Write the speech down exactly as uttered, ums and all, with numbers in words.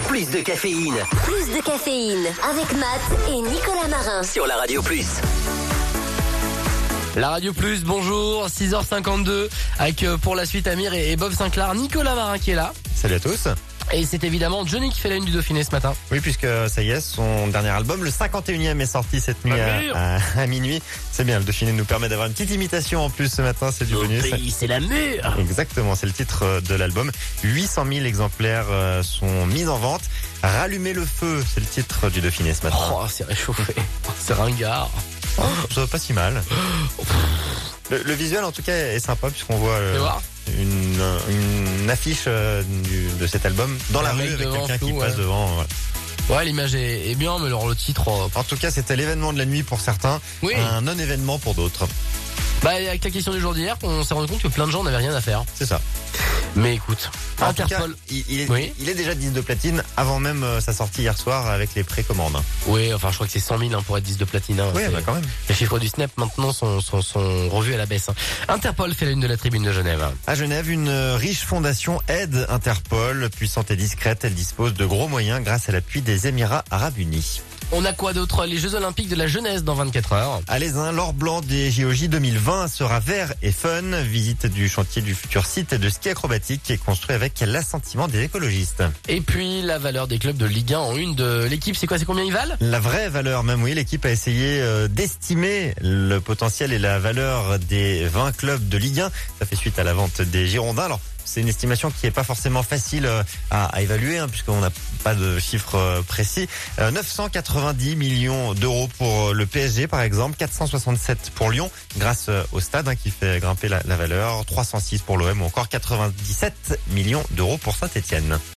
Plus de caféine. Plus de caféine avec Matt et Nicolas Marin. Sur la Radio Plus. La Radio Plus, bonjour, six heures cinquante-deux, avec euh, pour la suite Amir et, et Bob Sinclair, Nicolas Marin qui est là. Salut à tous. Et c'est évidemment Johnny qui fait la une du Dauphiné ce matin. Oui, puisque ça y est, son dernier album, le cinquante et unième, est sorti cette nuit à, à, à minuit. C'est bien, le Dauphiné nous permet d'avoir une petite imitation en plus ce matin, c'est du Mon bonus. pays, c'est la mûre. Exactement, c'est le titre de l'album. huit cent mille exemplaires sont mis en vente. Rallumer le feu, c'est le titre du Dauphiné ce matin. Oh, c'est réchauffé, c'est ringard. Oh, ça va pas si mal. Le, le visuel en tout cas est sympa puisqu'on voit euh, une, une affiche euh, du, de cet album dans la, la rue avec quelqu'un qui ouais. passe devant. Ouais, ouais l'image est, est bien, mais alors le titre... Oh. En tout cas, c'était l'événement de la nuit pour certains, oui. Un non-événement pour d'autres. Bah, avec la question du jour d'hier, on s'est rendu compte que plein de gens n'avaient rien à faire. C'est ça. Mais écoute, en Interpol, tout cas, il, il, est, oui. il est déjà disque de platine avant même euh, sa sortie hier soir avec les précommandes. Oui, enfin je crois que c'est cent mille hein, pour être disque de platine. Hein, oui, bah quand même. Les chiffres du Snap maintenant sont, sont, sont revus à la baisse. Hein. Interpol fait la une de la tribune de Genève. À Genève, une riche fondation aide Interpol. Puissante et discrète, elle dispose de gros moyens grâce à l'appui des Émirats Arabes Unis. On a quoi d'autre? Les Jeux Olympiques de la jeunesse dans vingt-quatre heures. À l'Aisin, l'or blanc des J O J deux mille vingt sera vert et fun. Visite du chantier du futur site de ski acrobatique qui est construit avec l'assentiment des écologistes. Et puis la valeur des clubs de Ligue un en une de l'équipe, c'est quoi? C'est combien ils valent? La vraie valeur même, oui. L'équipe a essayé euh, d'estimer le potentiel et la valeur des vingt clubs de Ligue un. Ça fait suite à la vente des Girondins. Alors, c'est une estimation qui est pas forcément facile à, à évaluer, hein, puisqu'on n'a pas de chiffre précis. Euh, neuf cent quatre-vingt-dix millions d'euros pour le P S G, par exemple, quatre cent soixante-sept pour Lyon, grâce au stade hein, qui fait grimper la, la valeur, trois cent six pour l'O M ou encore quatre-vingt-dix-sept millions d'euros pour Saint-Etienne.